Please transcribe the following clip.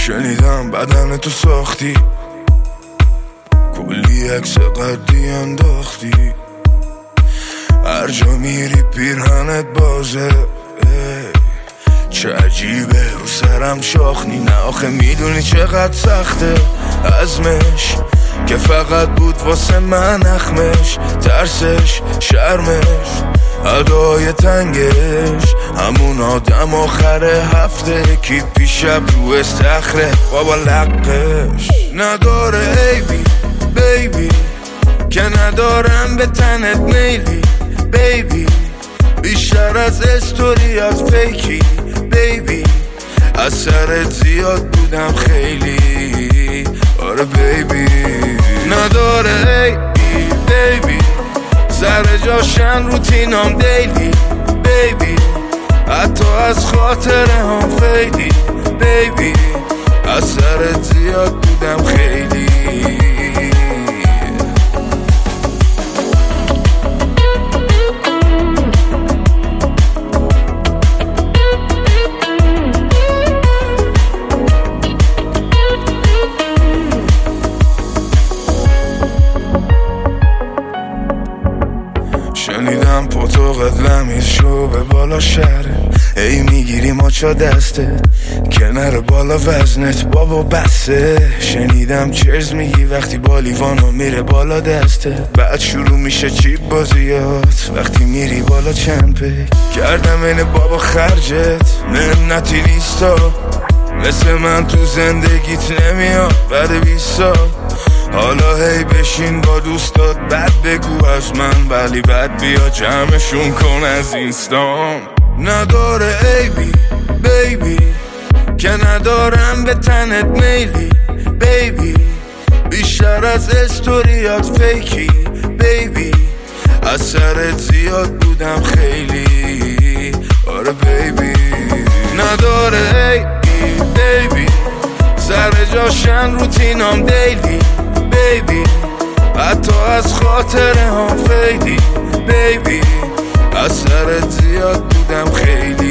شنیدم بدن تو ساختی، کلی عکس قدی انداختی، هر جا میری پیرهنت بازه. چه عجیبه رو سرم شاخنی، نه آخه میدونی چقدر سخته عزمش، که فقط بود واسه من اخمش، ترسش، شرمش، ادای تنگش، همون آدم آخر هفته کی پیشب رو استخره بابا لقش نداره. ایبی بیبی که ندارم به تنت میلی بیبی، بیشتر از استوریات فیکی بیبی، از سرت زیاد بودم خیلی، آره بیبی نداره. ایبی بیبی سر جاشن روتینام دیلی بیبی، حتی از خاطر هم فیدی بیبی، از سرت زیاد بودم خیلی. شنیدم پاتوقت لمیز شو به بالا شهره، ای میگیری ماچا دستت کنار بالا وزنت بابا بسه. شنیدم چرز میگی وقتی با لیوانو میره بالا دستت، بعد شروع میشه چیپ بازیات وقتی میری بالا چند پیک. کردم این بابا خرجت منتی نیستا، مثل من تو زندگیت نمیاد بعد 20 سال. حالا هی بشین با دوستات بد بگو از من، ولی بد بیا جمعشون کن از اینستام. نداره ایبی بیبی که ندارم به تنت میلی بیبی، بیشتر از استوریات فیکی بیبی، از سرت زیاد بودم خیلی، آره بیبی نداره. ایبی بیبی سر جاشن روتینام دیلی بیبی، حتی از خاطر هم فیدی بیبی، از سرت زیاد بودم خیلی.